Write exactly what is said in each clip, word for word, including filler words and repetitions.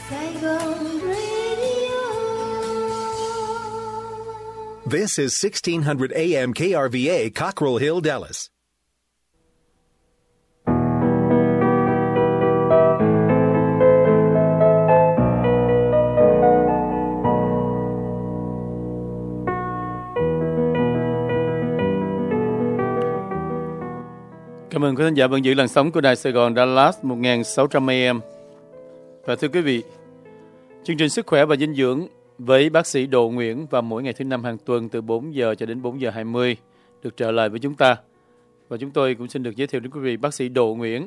Saigon Radio. This is sixteen hundred A M K R V A, Cockrell Hill, Dallas. Cảm ơn quý khán giả vẫn giữ làn sóng của Đài Sài Gòn Dallas một nghìn sáu trăm A M. Và thưa quý vị, chương trình Sức khỏe và dinh dưỡng với bác sĩ Độ Nguyễn vào mỗi ngày thứ năm hàng tuần từ bốn giờ cho đến bốn giờ hai mươi được trở lại với chúng ta. Và chúng tôi cũng xin được giới thiệu đến quý vị bác sĩ Độ Nguyễn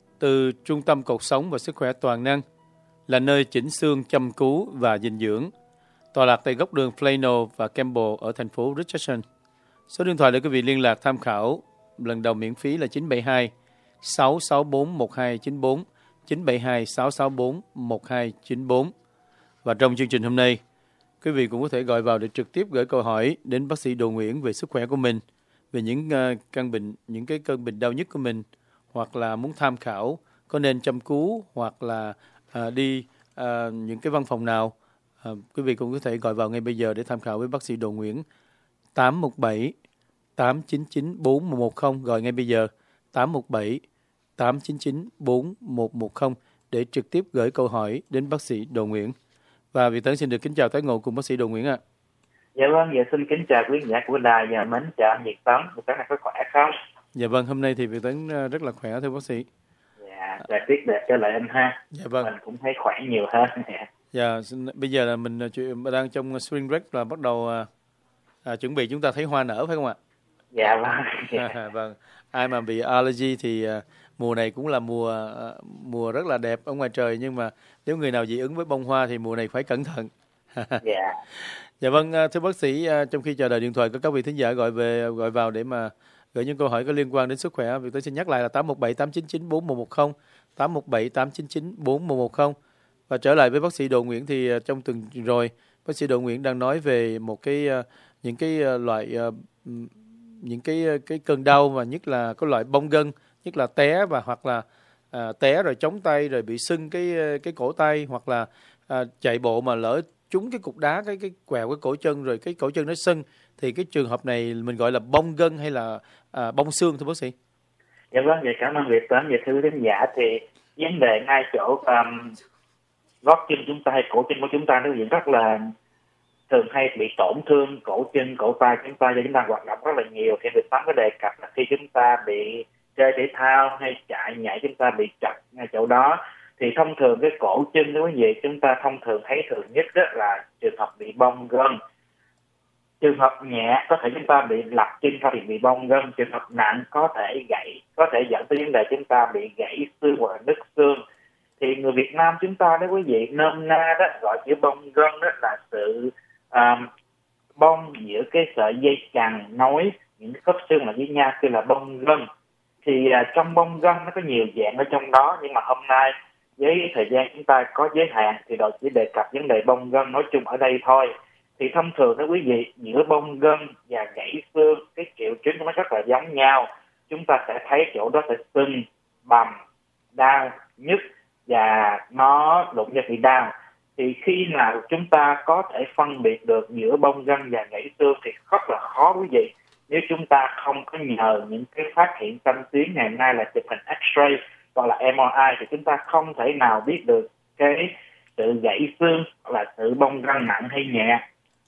từ Trung tâm Cột Sống và Sức khỏe Toàn năng, là nơi chỉnh xương, chăm cứu và dinh dưỡng, tọa lạc tại góc đường Plano và Campbell ở thành phố Richardson. Số điện thoại để quý vị liên lạc tham khảo lần đầu miễn phí là chín bảy hai sáu sáu bốn một hai chín bốn, chín bảy hai sáu sáu bốn một hai chín bốn. Và trong chương trình hôm nay, quý vị cũng có thể gọi vào để trực tiếp gửi câu hỏi đến bác sĩ Độ Nguyễn về sức khỏe của mình, về những uh, căn bệnh, những cái cơn bệnh đau nhức của mình, hoặc là muốn tham khảo có nên chăm cứu hoặc là uh, đi uh, những cái văn phòng nào. Uh, quý vị cũng có thể gọi vào ngay bây giờ để tham khảo với bác sĩ Độ Nguyễn. Tám một bảy tám chín chín bốn một một không, gọi ngay bây giờ tám một bảy tám chín chín bốn một một không để trực tiếp gửi câu hỏi đến bác sĩ Độ Nguyễn. Và Việt Tấn xin được kính chào tái ngộ cùng bác sĩ Độ Nguyễn ạ. À. Dạ vâng, dạ xin kính chào quý giả của đài và mến chào anh Việt Tấn. Việt Tấn có khỏe không? Dạ vâng, hôm nay thì Việt Tấn rất là khỏe thưa bác sĩ. Dạ, thời tiết đẹp trở lại anh ha. Dạ vâng. Mình cũng thấy khỏe nhiều hơn. Dạ, bây giờ là mình đang trong spring break, là bắt đầu à, chuẩn bị chúng ta thấy hoa nở phải không ạ? Dạ vâng. Dạ. Vâng, ai mà bị allergy thì uh, mùa này cũng là mùa uh, mùa rất là đẹp ở ngoài trời, nhưng mà nếu người nào dị ứng với bông hoa thì mùa này phải cẩn thận. Dạ. Dạ vâng, uh, thưa bác sĩ, uh, trong khi chờ đợi điện thoại có các vị thính giả gọi về gọi vào để mà gửi những câu hỏi có liên quan đến sức khỏe, vì tôi xin nhắc lại là tám một bảy tám chín chín bốn một một không, tám một bảy tám chín chín bốn một một không. Và trở lại với bác sĩ Độ Nguyễn thì uh, trong tuần rồi bác sĩ Độ Nguyễn đang nói về một cái uh, những cái uh, loại uh, những cái cái cơn đau, và nhất là có loại bong gân, nhất là té và hoặc là à, té rồi chống tay rồi bị sưng cái cái cổ tay, hoặc là à, chạy bộ mà lỡ trúng cái cục đá, cái cái quẹo cái cổ chân rồi cái cổ chân nó sưng, thì cái trường hợp này mình gọi là bong gân hay là à, bong xương thưa bác sĩ? Dạ vâng, vậy cảm ơn Việt Tấn. Vậy thưa khán giả, thì vấn đề ngay chỗ um, gót chân chúng ta hay cổ chân của chúng ta nó diễn rất là thường hay bị tổn thương cổ chân, cổ tay chúng ta do chúng ta hoạt động rất là nhiều. Thì Việt Tấn có đề cập là khi chúng ta bị chơi thể thao hay chạy nhảy, chúng ta bị trật ngay chỗ đó, thì thông thường cái cổ chân đó quý vị, chúng ta thông thường thấy thường nhất đó là trường hợp bị bong gân. Trường hợp nhẹ có thể chúng ta bị lật chân thôi thì bị bong gân, trường hợp nặng có thể gãy, có thể dẫn tới vấn đề chúng ta bị gãy xương hoặc là nứt xương. Thì người Việt Nam chúng ta đó quý vị, nôm na đó gọi chữ bong gân đó là sự À, bong giữa cái sợi dây chằng nối những khớp xương là với nhau, kia là bong gân. Thì à, trong bong gân nó có nhiều dạng ở trong đó, nhưng mà hôm nay với thời gian chúng ta có giới hạn thì đội chỉ đề cập vấn đề bong gân nói chung ở đây thôi. Thì thông thường đó quý vị, giữa bong gân và gãy xương cái triệu chứng nó rất là giống nhau. Chúng ta sẽ thấy chỗ đó sẽ sưng, bầm, đau, nhức và nó đụng ra bị đau. Thì khi nào chúng ta có thể phân biệt được giữa bong gân và gãy xương thì rất là khó quý vị. Nếu chúng ta không có nhờ những cái phát hiện tân tiến ngày nay là chụp hình X-ray hoặc là em rờ i thì chúng ta không thể nào biết được cái sự gãy xương hoặc là sự bong gân nặng hay nhẹ.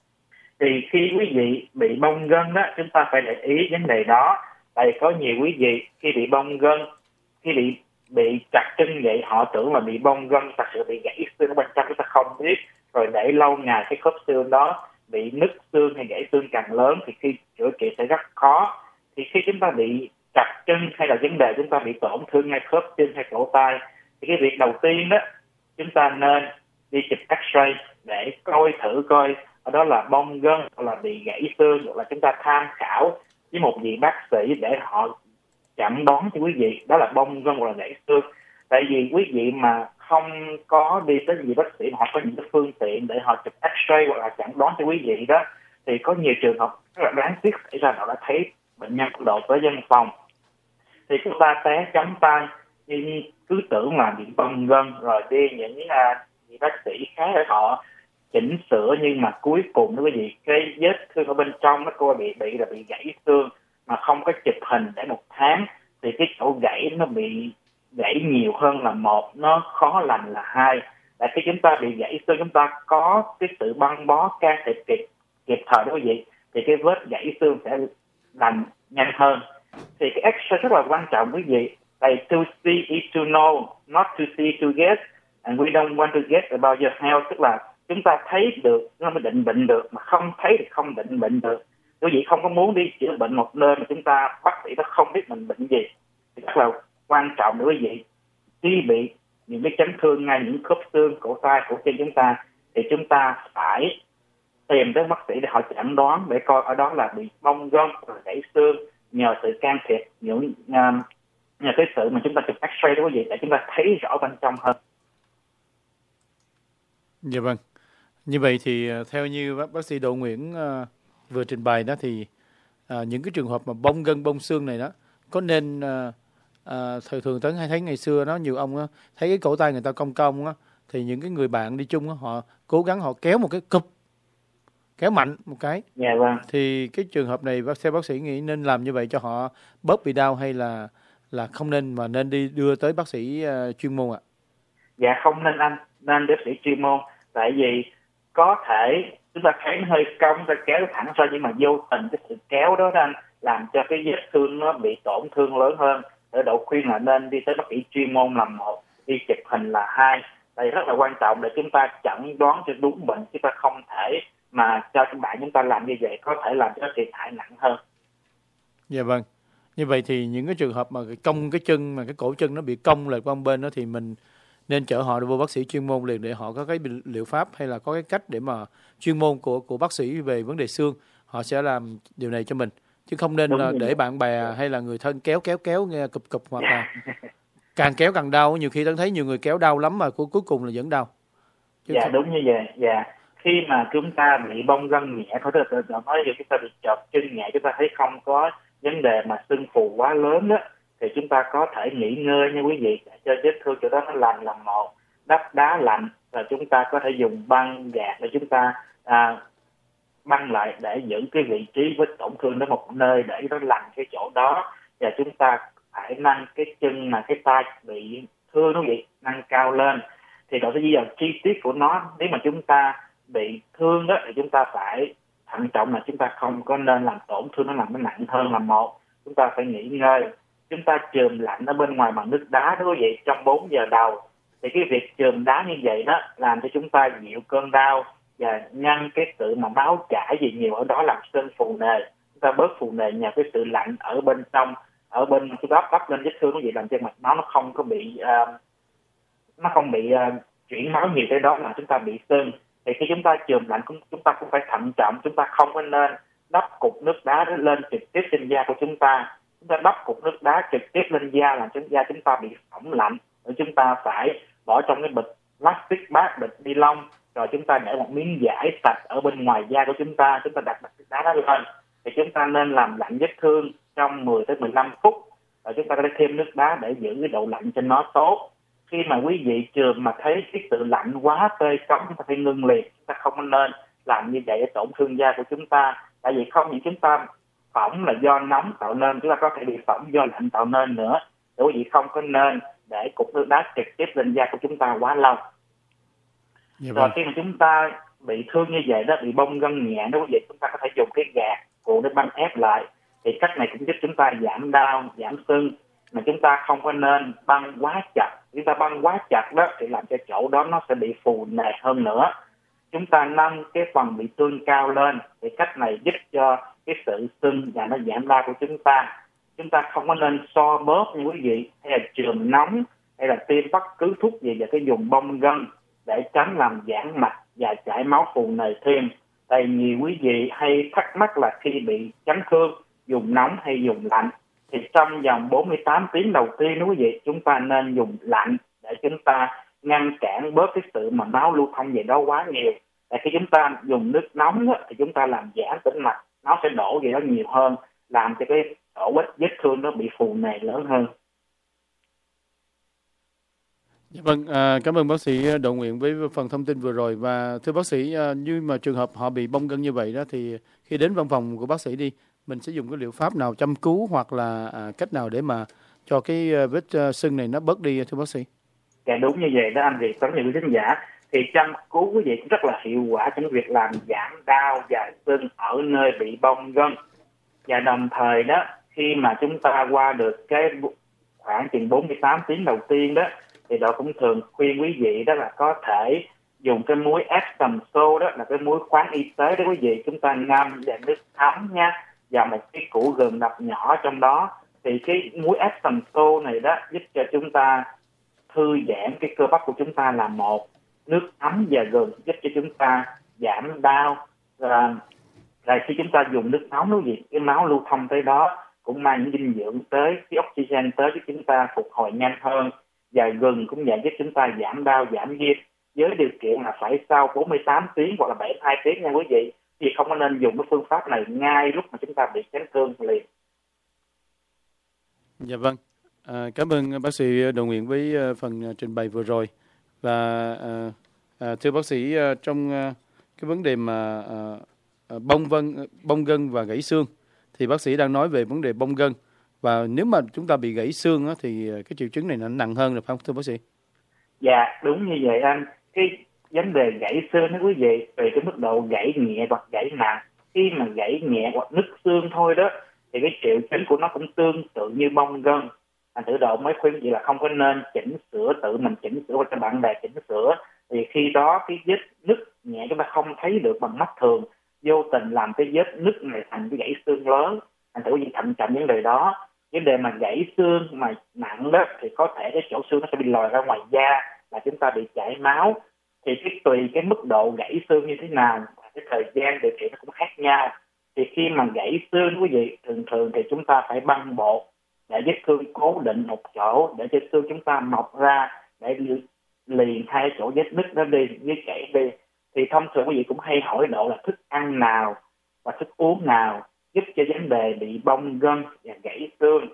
Thì khi quý vị bị bong gân đó, chúng ta phải để ý vấn đề đó. Tại vì có nhiều quý vị khi bị bong gân, khi bị bị chặt chân vậy họ tưởng là bị bong gân, thật sự bị gãy xương ở bên trong, chúng ta không biết. Rồi để lâu ngày cái khớp xương đó bị nứt xương hay gãy xương càng lớn thì khi chữa trị sẽ rất khó. Thì khi chúng ta bị chặt chân hay là vấn đề chúng ta bị tổn thương ngay khớp chân hay cổ tay, thì cái việc đầu tiên đó chúng ta nên đi chụp X-ray để coi thử coi ở đó là bong gân hoặc là bị gãy xương, hoặc là chúng ta tham khảo với một vị bác sĩ để họ chẩn đoán cho quý vị đó là bong gân hoặc là gãy xương. Tại vì quý vị mà không có đi tới vị bác sĩ mà họ có những cái phương tiện để họ chụp X-ray hoặc là chẩn đoán cho quý vị đó, thì có nhiều trường hợp rất là đáng tiếc xảy ra, họ đã thấy bệnh nhân độ tới văn phòng thì chúng ta té chấm tay nhưng cứ tưởng là bị bong gân, rồi đi những uh, bác sĩ khác họ chỉnh sửa, nhưng mà cuối cùng đó quý vị, cái vết thương ở bên trong nó coi bị bị là bị gãy xương mà không có chụp hình để một tháng, thì cái chỗ gãy nó bị gãy nhiều hơn là một, nó khó lành là hai. Tại khi chúng ta bị gãy xương, chúng ta có cái sự băng bó can thiệp kịp kịp thời đó quý vị, thì cái vết gãy xương sẽ lành nhanh hơn. Thì cái X-ray rất là quan trọng quý vị. Tại to see is to know, not to see to guess, and we don't want to guess about your health. Tức là chúng ta thấy được nó mới định bệnh được, mà không thấy thì không định bệnh được. Quý vị không có muốn đi chữa bệnh một nơi mà chúng ta bác sĩ nó không biết mình bệnh gì. Thì rất là quan trọng để quý vị, khi bị những cái chấn thương ngay những khớp xương, cổ tay, cổ chân chúng ta, thì chúng ta phải tìm đến bác sĩ để họ chẩn đoán, để coi ở đó là bị bong gân, gãy xương, nhờ sự can thiệp, những uh, nhờ cái sự mà chúng ta chụp X-ray đó quý vị, để chúng ta thấy rõ bên trong hơn. Dạ vâng. Như vậy thì theo như bác, bác sĩ Đỗ Nguyễn uh, vừa trình bày đó, thì uh, những cái trường hợp mà bong gân bong xương này đó, có nên uh, uh, thường thường tới hay thấy ngày xưa đó, nhiều ông đó, thấy cái cổ tay người ta cong cong đó, thì những cái người bạn đi chung đó, họ cố gắng họ kéo một cái cụp, kéo mạnh một cái. Dạ vâng. Thì cái trường hợp này bác sĩ bác sĩ nghĩ nên làm như vậy cho họ bớt bị đau, hay là là không nên, mà nên đi đưa tới bác sĩ uh, chuyên môn ạ? Dạ không nên anh, nên bác sĩ chuyên môn. Tại vì có thể chúng ta thấy nó hơi cong, ta kéo thẳng ra, nhưng mà vô tình cái sự kéo đó anh làm cho cái vết thương nó bị tổn thương lớn hơn. Ở độ khuyên là nên đi tới bác sĩ chuyên môn là một, đi chụp hình là hai. Đây rất là quan trọng để chúng ta chẩn đoán cho đúng bệnh, chúng ta không thể mà cho các bạn chúng ta làm như vậy, có thể làm cho thiệt hại nặng hơn. Dạ vâng. Như vậy thì những cái trường hợp mà cong cái chân, mà cái cổ chân nó bị cong lệch qua một bên đó, thì mình nên chở họ vô bác sĩ chuyên môn liền, để họ có cái liệu pháp hay là có cái cách để mà chuyên môn của của bác sĩ về vấn đề xương, họ sẽ làm điều này cho mình, chứ không nên là để bạn bè hay là người thân kéo kéo kéo nghe cụp cụp, hoặc là càng kéo càng đau. Nhiều khi tôi thấy nhiều người kéo đau lắm mà cuối cuối cùng là vẫn đau. Chứ dạ không... đúng như vậy. Dạ, khi mà chúng ta bị bong gân nhẹ thôi, tôi nói giờ chúng ta bị chọt chân nhẹ, chúng ta thấy không có vấn đề mà sưng phù quá lớn đó, thì chúng ta có thể nghỉ ngơi nha quý vị, để cho vết thương chỗ đó nó lành là một. Đắp đá lạnh, và chúng ta có thể dùng băng gạc để chúng ta à, băng lại để giữ cái vị trí vết tổn thương đó một nơi, để nó lành cái chỗ đó. Và chúng ta phải nâng cái chân mà cái tay bị thương đó vậy, nâng cao lên. Thì đó sẽ di dời chi tiết của nó. Nếu mà chúng ta bị thương đó, thì chúng ta phải thận trọng là chúng ta không có nên làm tổn thương nó làm nó nặng hơn là một. Chúng ta phải nghỉ ngơi. Chúng ta chườm lạnh ở bên ngoài bằng nước đá đó quý vị trong bốn giờ đầu. Thì cái việc chườm đá như vậy đó làm cho chúng ta dịu cơn đau và ngăn cái sự mà máu chảy gì nhiều ở đó, làm sưng phù nề. Chúng ta bớt phù nề nhờ cái sự lạnh ở bên trong, ở bên cái đắp đắp lên vết thương, quý vị, làm cho mạch máu nó không có bị uh, nó không bị uh, chuyển máu nhiều, cái đó là chúng ta bị sưng. Thì khi chúng ta chườm lạnh, chúng ta cũng phải thận trọng, chúng ta không có nên đắp cục nước đá đó lên trực tiếp trên da của chúng ta. Chúng ta đắp cục nước đá trực tiếp lên da làm cho da chúng ta bị phỏng lạnh. Rồi chúng ta phải bỏ trong cái bịch plastic bag, bịch ni lông, rồi chúng ta để một miếng vải sạch ở bên ngoài da của chúng ta, chúng ta đặt nước đá đó lên. Thì chúng ta nên làm lạnh vết thương trong mười tới mười lăm phút, rồi chúng ta có thể thêm nước đá để giữ cái độ lạnh cho nó tốt. Khi mà quý vị chườm mà thấy cái sự lạnh quá tơi cống, chúng ta phải ngưng liền. Chúng ta không nên làm như vậy để tổn thương da của chúng ta. Tại vì không những chúng ta phỏng là do nóng tạo nên, chúng ta có thể bị phỏng do lạnh tạo nên nữa. Để quý vị không có nên để cục nước đá trực tiếp lên da của chúng ta quá lâu. Dạ Rồi vâng. khi mà chúng ta bị thương như vậy đó, bị bong gân nhẹ đó quý vị, chúng ta có thể dùng cái gạt cuộn để băng ép lại. Thì cách này cũng giúp chúng ta giảm đau, giảm sưng. Mà chúng ta không có nên băng quá chặt. Chúng ta băng quá chặt đó thì làm cho chỗ đó nó sẽ bị phù nề hơn nữa. Chúng ta nâng cái phần bị thương cao lên, thì cách này giúp cho cái sự sưng và nó giảm đau của chúng ta. Chúng ta không có nên so bóp như quý vị, hay là chườm nóng, hay là tiêm bất cứ thuốc gì vào cái vùng bong gân để tránh làm giãn mạch và chảy máu phù nề thêm. Tại nhiều quý vị hay thắc mắc là khi bị chấn thương, dùng nóng hay dùng lạnh, thì trong vòng bốn mươi tám tiếng đầu tiên đó quý vị, chúng ta nên dùng lạnh để chúng ta ngăn cản bớt cái sự mà máu lưu thông về đó quá nhiều. Tại khi chúng ta dùng nước nóng đó, thì chúng ta làm giãn tĩnh mạch, nó sẽ đổ về đó nhiều hơn, làm cho cái ổ vết vết thương nó bị phù nề lớn hơn. Dạ vâng, à, cảm ơn bác sĩ Đỗ Nguyễn với phần thông tin vừa rồi. Và thưa bác sĩ, à, như mà trường hợp họ bị bong gân như vậy đó, thì khi đến văn phòng của bác sĩ đi, mình sẽ dùng cái liệu pháp nào châm cứu hoặc là à, cách nào để mà cho cái à, vết à, sưng này nó bớt đi thưa bác sĩ? Dạ đúng như vậy đó anh Việt, giống như quý khán giả thì chăm cứu quý vị cũng rất là hiệu quả trong việc làm giảm đau và sưng ở nơi bị bong gân. Và đồng thời đó, khi mà chúng ta qua được cái khoảng chừng bốn mươi tám tiếng đầu tiên đó, thì đội cũng thường khuyên quý vị đó là có thể dùng cái muối Epsom salt, đó là cái muối khoáng y tế đó quý vị, chúng ta ngâm vào nước ấm nha, và một cái củ gừng đập nhỏ trong đó. Thì cái muối Epsom salt này đó giúp cho chúng ta thư giãn cái cơ bắp của chúng ta là một, nước ấm và gừng giúp cho chúng ta giảm đau. Và là khi chúng ta dùng nước nóng quý vị, cái máu lưu thông tới đó cũng mang những dinh dưỡng tới, cái oxygen tới giúp chúng ta phục hồi nhanh hơn. Và gừng cũng vậy, giúp chúng ta giảm đau, giảm viêm, với điều kiện là phải sau bốn mươi tám tiếng hoặc là bảy mươi hai tiếng nha quý vị. Thì không có nên dùng cái phương pháp này ngay lúc mà chúng ta bị chấn thương liền. Dạ vâng, à, cảm ơn bác sĩ Đỗ Nguyễn với phần trình bày vừa rồi. Và à, à, thưa bác sĩ, à, trong à, cái vấn đề mà à, à, bong vân, bong gân và gãy xương, thì bác sĩ đang nói về vấn đề bong gân. Và nếu mà chúng ta bị gãy xương á, thì cái triệu chứng này nó nặng hơn được không thưa bác sĩ? Dạ đúng như vậy anh. Cái vấn đề gãy xương đó quý vị, tùy cái mức độ gãy nhẹ hoặc gãy nặng. Khi mà gãy nhẹ hoặc nứt xương thôi đó, thì cái triệu chứng của nó cũng tương tự như bong gân. Anh thử độ mới khuyên gì là không có nên chỉnh sửa, tự mình chỉnh sửa hoặc cho bạn bè chỉnh sửa. Thì khi đó cái vết nứt nhẹ chúng ta không thấy được bằng mắt thường, vô tình làm cái vết nứt này thành cái gãy xương lớn. Anh thử gì thận trọng vấn đề đó. Vấn đề mà gãy xương mà nặng đó thì có thể cái chỗ xương nó sẽ bị lòi ra ngoài da, là chúng ta bị chảy máu. Thì cái tùy cái mức độ gãy xương như thế nào, cái thời gian điều trị nó cũng khác nhau. Thì khi mà gãy xương quý vị, thường thường thì chúng ta phải băng bột để vết thương cố định một chỗ, để cho xương chúng ta mọc ra, để liền hai chỗ vết nứt đó đi, với chảy đi. Thì thông thường quý vị cũng hay hỏi độ là thức ăn nào và thức uống nào giúp cho vấn đề bị bong gân và gãy xương.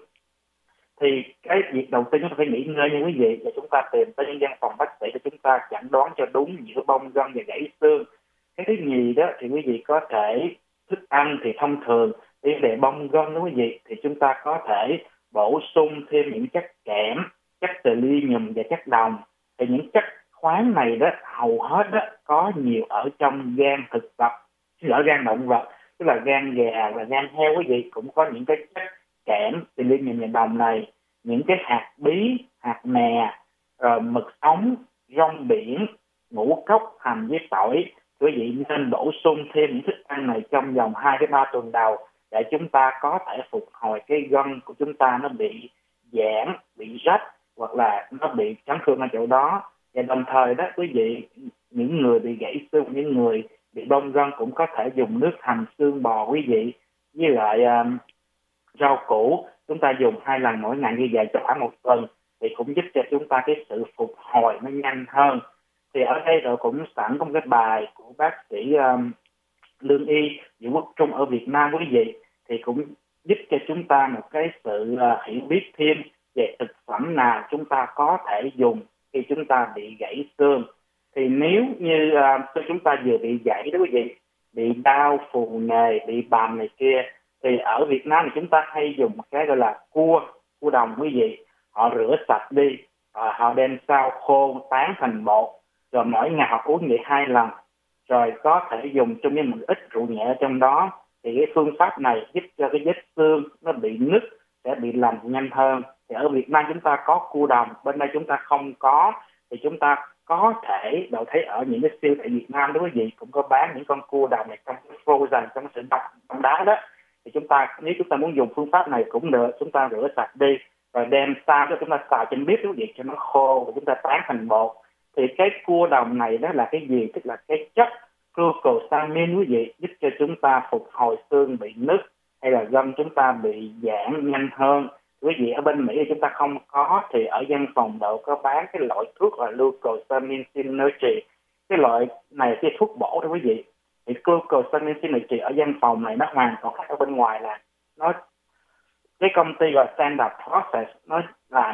Thì cái việc đầu tiên chúng ta phải nghỉ ngơi nha quý vị, và chúng ta tìm tới những văn phòng bác sĩ để chúng ta chẩn đoán cho đúng giữa bong gân và gãy xương. Cái thứ nhì đó thì quý vị có thể thức ăn thì thông thường để bong gân đó quý vị, thì chúng ta có thể bổ sung thêm những chất kẽm, chất selenium và chất đồng. Thì những chất khoáng này đó hầu hết đó có nhiều ở trong gan thực vật, chứ ở gan động vật, tức là gan gà và gan heo quý vị, cũng có những cái chất kẽm, selenium và đồng này. Những cái hạt bí, hạt mè, rồi mực ống, rong biển, ngũ cốc, hành với tỏi, quý vị nên bổ sung thêm những thức ăn này trong vòng hai đến ba tuần đầu, để chúng ta có thể phục hồi cái gân của chúng ta nó bị giãn, bị rách hoặc là nó bị chấn thương ở chỗ đó. Và đồng thời đó quý vị, những người bị gãy xương, những người bị bong gân cũng có thể dùng nước hầm xương bò quý vị, với lại um, rau củ, chúng ta dùng hai lần mỗi ngày như vậy cho khoảng một tuần, thì cũng giúp cho chúng ta cái sự phục hồi nó nhanh hơn. Thì ở đây rồi cũng sẵn có một cái bài của bác sĩ um, lương y Vũ Quốc Trung ở Việt Nam quý vị, thì cũng giúp cho chúng ta một cái sự uh, hiểu biết thêm về thực phẩm nào chúng ta có thể dùng khi chúng ta bị gãy xương. Thì nếu như uh, chúng ta vừa bị gãy đó quý vị, bị đau phù nề, bị bầm này kia, thì ở Việt Nam thì chúng ta hay dùng một cái gọi là cua, cua đồng quý vị. Họ rửa sạch đi, à, họ đem sao khô tán thành bột, rồi mỗi ngày họ uống vậy hai lần, rồi có thể dùng chung với một ít rượu nhẹ ở trong đó. Thì cái phương pháp này giúp cho cái vết xương nó bị nứt sẽ bị lành nhanh hơn. Thì ở Việt Nam chúng ta có cua đồng, bên đây chúng ta không có, thì chúng ta có thể đâu thấy ở những cái siêu thị Việt Nam đó quý vị, cũng có bán những con cua đồng này trong cái frozen, trong cái sự đông đông đá đó. Thì chúng ta, nếu chúng ta muốn dùng phương pháp này cũng được, chúng ta rửa sạch đi, rồi đem sao cho chúng ta xào trên bếp quý vị cho nó khô, rồi chúng ta tán thành bột. Thì cái cua đồng này đó là cái gì? Tức là cái chất glucosamine quý vị, giúp cho chúng ta phục hồi xương bị nứt hay là gân chúng ta bị giãn nhanh hơn. Quý vị, ở bên Mỹ thì chúng ta không có, thì ở văn phòng độ có bán cái loại thuốc là glucosamine synergy. Cái loại này là cái thuốc bổ đó quý vị. Thì glucosamine synergy ở văn phòng này nó hoàn toàn khác ở bên ngoài, là nó cái công ty gọi Standard Process nó làm cái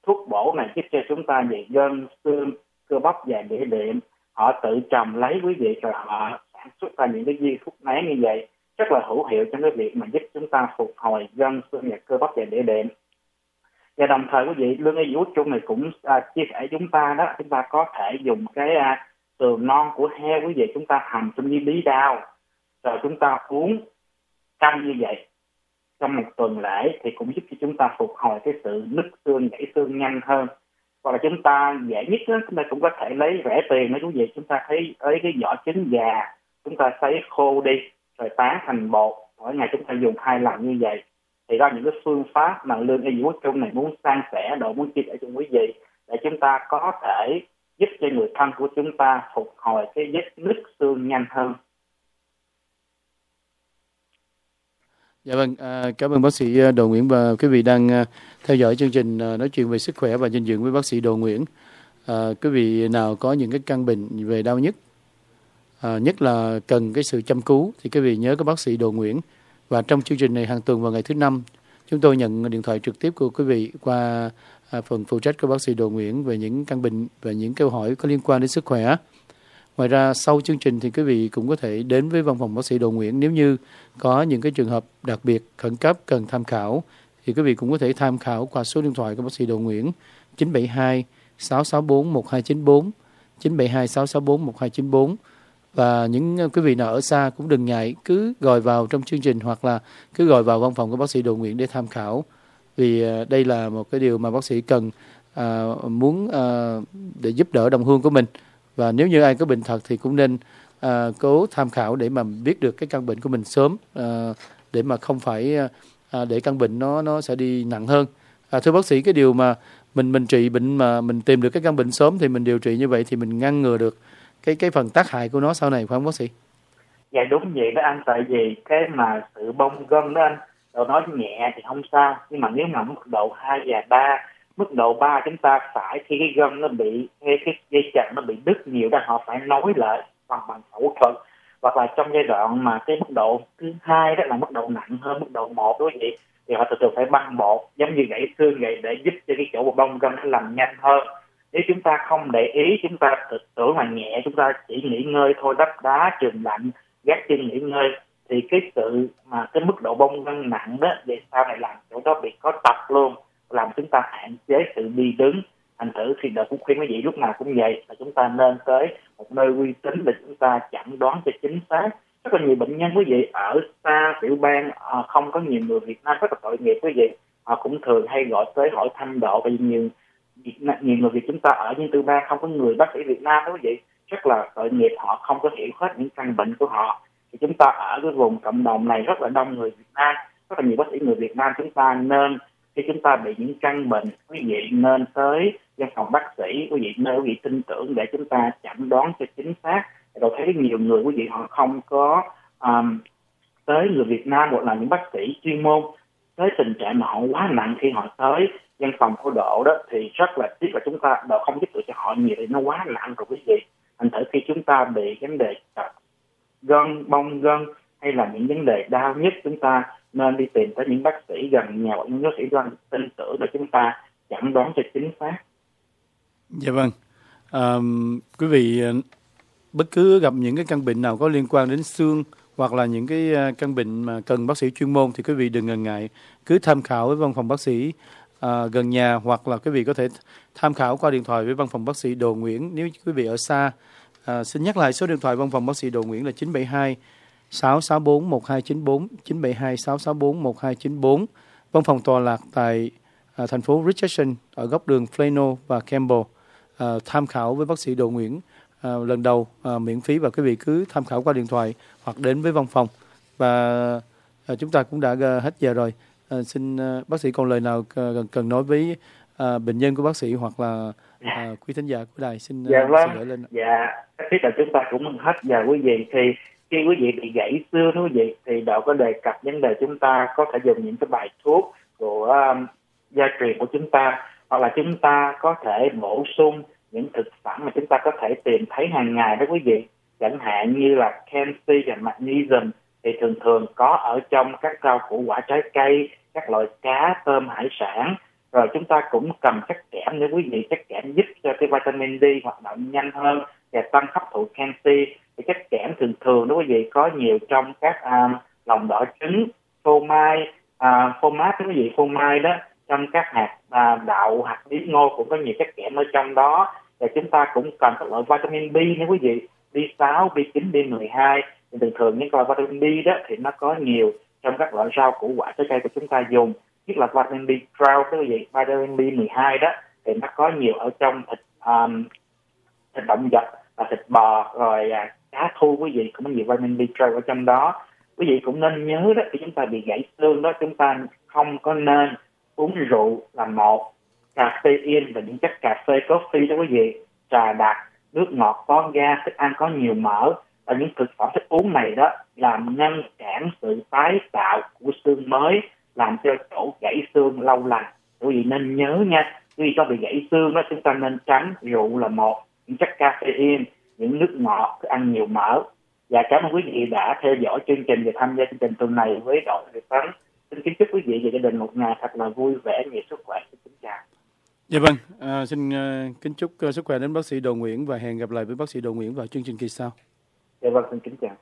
thuốc bổ này giúp cho chúng ta về gân, xương, cơ bắp và địa điểm. Họ tự trồng lấy quý vị rồi họ sản xuất ra những cái viên thuốc nén như vậy, rất là hữu hiệu trong cái việc mà giúp chúng ta phục hồi gân, xương và cơ bắp và địa điểm. Và đồng thời quý vị, Lương Y Vũ Trung này cũng à, chia sẻ chúng ta đó, chúng ta có thể dùng cái à, sườn non của heo quý vị, chúng ta hầm trong viên bí đao, rồi chúng ta uống canh như vậy trong một tuần lễ thì cũng giúp cho chúng ta phục hồi cái sự nứt xương, gãy xương nhanh hơn. Hoặc là chúng ta dễ nhất đó, chúng ta cũng có thể lấy rẻ tiền đó quý vị, chúng ta thấy lấy cái vỏ trứng gà, chúng ta sấy khô đi rồi tán thành bột, mỗi ngày chúng ta dùng hai lần như vậy. Thì đó những cái phương pháp mà Lương Y Vũ Trung này muốn san sẻ, độ muốn chia sẻ cho quý vị để chúng ta có thể giúp cho người thân của chúng ta phục hồi cái vết nứt xương nhanh hơn. Dạ vâng, à, cảm ơn bác sĩ Đồ Nguyễn và quý vị đang à, theo dõi chương trình à, nói chuyện về sức khỏe và dinh dưỡng với bác sĩ Đồ Nguyễn. À, quý vị nào có những cái căn bệnh về đau nhức, à, nhất là cần cái sự chăm cứu thì quý vị nhớ có bác sĩ Đồ Nguyễn. Và trong chương trình này hàng tuần vào ngày thứ năm, chúng tôi nhận điện thoại trực tiếp của quý vị qua à, phần phụ trách của bác sĩ Đồ Nguyễn về những căn bệnh và những câu hỏi có liên quan đến sức khỏe. Ngoài ra sau chương trình thì quý vị cũng có thể đến với văn phòng bác sĩ Đồ Nguyễn nếu như có những cái trường hợp đặc biệt khẩn cấp cần tham khảo thì quý vị cũng có thể tham khảo qua số điện thoại của bác sĩ Đồ Nguyễn chín bảy hai sáu sáu bốn một hai chín bốn chín bảy hai sáu sáu bốn một hai chín bốn. Và những quý vị nào ở xa cũng đừng ngại, cứ gọi vào trong chương trình hoặc là cứ gọi vào văn phòng của bác sĩ Đồ Nguyễn để tham khảo, vì đây là một cái điều mà bác sĩ cần à, muốn à, để giúp đỡ đồng hương của mình. Và nếu như ai có bệnh thật thì cũng nên à, cố tham khảo để mà biết được cái căn bệnh của mình sớm, à, để mà không phải à, để căn bệnh nó nó sẽ đi nặng hơn. À, thưa bác sĩ, cái điều mà mình mình trị bệnh mà mình tìm được cái căn bệnh sớm thì mình điều trị như vậy thì mình ngăn ngừa được cái cái phần tác hại của nó sau này, phải không bác sĩ? Dạ đúng vậy đó anh, tại vì cái mà sự bong gân đó anh, độ nói nhẹ thì không sao, nhưng mà nếu mà mức độ hai và ba, mức độ ba chúng ta phải khi cái gân nó bị, cái, cái dây chằng nó bị đứt nhiều đó, họ phải nối lại bằng bằng phẫu thuật. Hoặc là trong giai đoạn mà cái mức độ thứ hai đó là mức độ nặng hơn mức độ một đó vậy, thì họ thường thường phải băng bột giống như gãy xương vậy để giúp cho cái chỗ bong gân nó làm nhanh hơn. Nếu chúng ta không để ý, chúng ta tưởng là nhẹ, chúng ta chỉ nghỉ ngơi thôi, đắp đá, trường lạnh, gác chân nghỉ ngơi, thì cái sự mà cái mức độ bong gân nặng đó về sau này làm chỗ đó bị có tật luôn, làm chúng ta hạn chế sự đi đứng. Thành thử thì đợt cũng khuyên quý vị lúc nào cũng vậy, là chúng ta nên tới một nơi uy tín để chúng ta chẩn đoán cho chính xác. Rất là nhiều bệnh nhân quý vị ở xa tiểu bang, không có nhiều người Việt Nam, rất là tội nghiệp quý vị, họ cũng thường hay gọi tới hỏi thăm độ, vì nhiều nhiều người Việt chúng ta ở những tiểu bang không có người bác sĩ Việt Nam đó quý vị, rất là tội nghiệp, họ không có hiểu hết những căn bệnh của họ. Thì chúng ta ở cái vùng cộng đồng này rất là đông người Việt Nam, rất là nhiều bác sĩ người Việt Nam, chúng ta nên khi chúng ta bị những căn bệnh, quý vị nên tới văn phòng bác sĩ, quý vị nên quý vị tin tưởng để chúng ta chẩn đoán cho chính xác. Rồi thấy nhiều người quý vị họ không có um, tới người Việt Nam hoặc là những bác sĩ chuyên môn, tới tình trạng mà họ quá nặng khi họ tới văn phòng của Độ đó, thì rất là tiếc là chúng ta Độ không giúp được cho họ nhiều, thì nó quá nặng rồi quý vị. Thành thử khi chúng ta bị vấn đề chặt gân, bong gân hay là những vấn đề đau nhức, chúng ta nên đi tìm tới những bác sĩ gần nhà hoặc những bác sĩ đoan tin tưởng để chúng ta chẩn đoán cho chính xác. Dạ vâng. À, quý vị bất cứ gặp những cái căn bệnh nào có liên quan đến xương hoặc là những cái căn bệnh mà cần bác sĩ chuyên môn thì quý vị đừng ngần ngại, cứ tham khảo với văn phòng bác sĩ à, gần nhà, hoặc là quý vị có thể tham khảo qua điện thoại với văn phòng bác sĩ Đồ Nguyễn nếu quý vị ở xa. À, xin nhắc lại số điện thoại văn phòng bác sĩ Đồ Nguyễn là chín bảy hai sáu sáu bốn một hai chín bốn, chín bảy hai sáu sáu bốn một hai chín bốn. Văn phòng tọa lạc tại à, thành phố Richardson ở góc đường Plano và Campbell. À, tham khảo với bác sĩ Đồ Nguyễn à, lần đầu à, miễn phí, và quý vị cứ tham khảo qua điện thoại hoặc đến với văn phòng. Và à, chúng ta cũng đã hết giờ rồi. À, xin à, bác sĩ còn lời nào cần, cần nói với à, bệnh nhân của bác sĩ hoặc là à, quý thính giả của đài? Xin dạ vâng. xin gửi lên. Dạ, biết là chúng ta cũng hết giờ quý vị. Thì khi quý vị bị gãy xương quý vị thì Độ có đề cập vấn đề chúng ta có thể dùng những cái bài thuốc của um, gia truyền của chúng ta, hoặc là chúng ta có thể bổ sung những thực phẩm mà chúng ta có thể tìm thấy hàng ngày đó quý vị, chẳng hạn như là canxi và magnesium thì thường thường có ở trong các rau củ quả trái cây, các loại cá, tôm, hải sản. Rồi chúng ta cũng cần chất kẽm nữa quý vị. Chất kẽm giúp cho cái vitamin D hoạt động nhanh hơn và tăng hấp thụ canxi. Thì chất kẽm thường thường đó quý vị có nhiều trong các um, lòng đỏ trứng, phô mai, à, phô mát đó quý vị, phô mai đó, trong các hạt à, đậu, hạt bí ngô cũng có nhiều chất kẽm ở trong đó. Và chúng ta cũng cần các loại vitamin B nữa quý vị, B sáu, B chín, B mười hai. Thì thường thường những loại vitamin B đó thì nó có nhiều trong các loại rau củ quả trái cây của chúng ta dùng. Nhất là vitamin B twelve đó quý vị, vitamin B mười hai đó thì nó có nhiều ở trong thịt um, thịt động vật và thịt bò, rồi à, cá thu quý vị cũng có nhiều vitamin B twelve ở trong đó. Quý vị cũng nên nhớ đó, khi chúng ta bị gãy xương đó, chúng ta không có nên uống rượu là một, caffeine và những chất cà phê, coffee đó quý vị, trà đặc, nước ngọt có ga, thức ăn có nhiều mỡ và những thực phẩm thức uống này đó làm ngăn cản sự tái tạo của xương mới, làm cho chỗ gãy xương lâu lành. Quý vị nên nhớ nha, khi có bị gãy xương đó chúng ta nên tránh rượu là một, những chất caffeine, những nước ngọt, thức ăn nhiều mỡ. Và cảm ơn quý vị đã theo dõi chương trình và tham gia chương trình tuần này với đội Việt Tấn. Xin kính chúc quý vị và gia đình một ngày thật là vui vẻ, nhiều sức khỏe. Xin kính chào. Dạ vâng, à, xin uh, kính chúc uh, sức khỏe đến bác sĩ Đồ Nguyễn và hẹn gặp lại với bác sĩ Đồ Nguyễn vào chương trình kỳ sau. Dạ vâng, xin kính chào.